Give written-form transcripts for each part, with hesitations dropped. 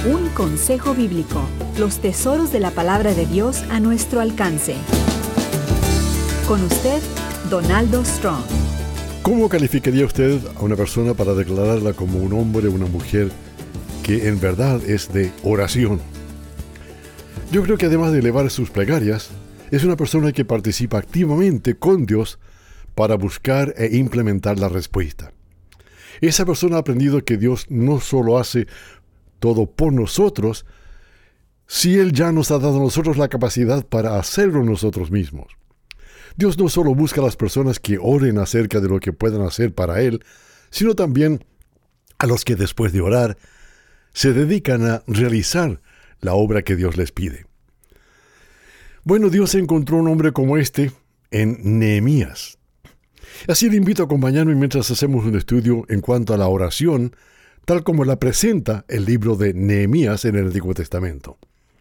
Un consejo bíblico, los tesoros de la palabra de Dios a nuestro alcance. Con usted, Donaldo Strong. ¿Cómo calificaría usted a una persona para declararla como un hombre o una mujer que en verdad es de oración? Yo creo que además de elevar sus plegarias, es una persona que participa activamente con Dios para buscar e implementar la respuesta. Esa persona ha aprendido que Dios no solo hace todo por nosotros, si Él ya nos ha dado a nosotros la capacidad para hacerlo nosotros mismos. Dios no solo busca a las personas que oren acerca de lo que puedan hacer para Él, sino también a los que después de orar se dedican a realizar la obra que Dios les pide. Bueno, Dios encontró un hombre como este en Nehemías. Así le invito a acompañarme mientras hacemos un estudio en cuanto a la oración, tal como la presenta el libro de Nehemías en el Antiguo Testamento.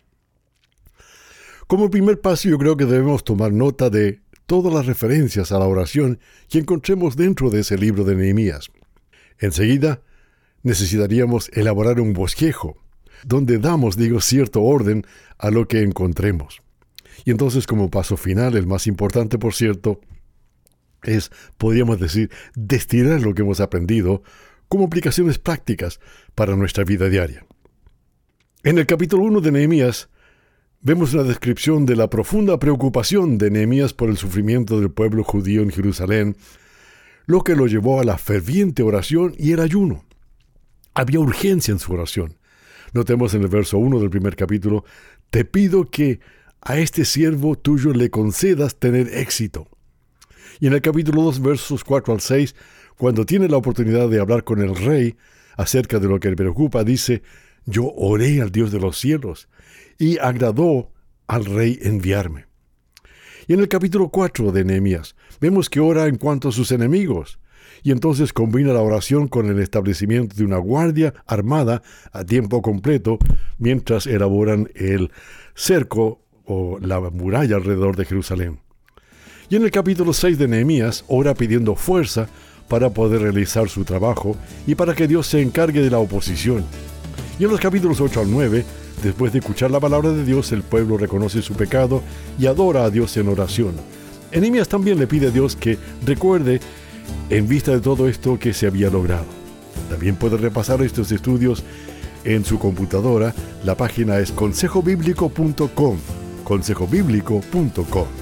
Como primer paso, yo creo que debemos tomar nota de todas las referencias a la oración que encontremos dentro de ese libro de Nehemías. Enseguida, necesitaríamos elaborar un bosquejo, donde damos, cierto orden a lo que encontremos. Y entonces, como paso final, el más importante, por cierto, es, podríamos decir, destilar lo que hemos aprendido como aplicaciones prácticas para nuestra vida diaria. En el capítulo 1 de Nehemías, vemos una descripción de la profunda preocupación de Nehemías por el sufrimiento del pueblo judío en Jerusalén, lo que lo llevó a la ferviente oración y el ayuno. Había urgencia en su oración. Notemos en el verso 1 del primer capítulo: «Te pido que a este siervo tuyo le concedas tener éxito». Y en el capítulo 2, versos 4 al 6, cuando tiene la oportunidad de hablar con el rey acerca de lo que le preocupa, dice: «Yo oré al Dios de los cielos, y agradó al rey enviarme». Y en el capítulo 4 de Nehemías, vemos que ora en cuanto a sus enemigos, y entonces combina la oración con el establecimiento de una guardia armada a tiempo completo, mientras elaboran el cerco o la muralla alrededor de Jerusalén. Y en el capítulo 6 de Nehemías, ora pidiendo fuerza para poder realizar su trabajo y para que Dios se encargue de la oposición. Y en los capítulos 8 al 9, después de escuchar la palabra de Dios, el pueblo reconoce su pecado y adora a Dios en oración. Nehemías también le pide a Dios que recuerde, en vista de todo esto, que se había logrado. También puede repasar estos estudios en su computadora. La página es consejobiblico.com, consejobiblico.com.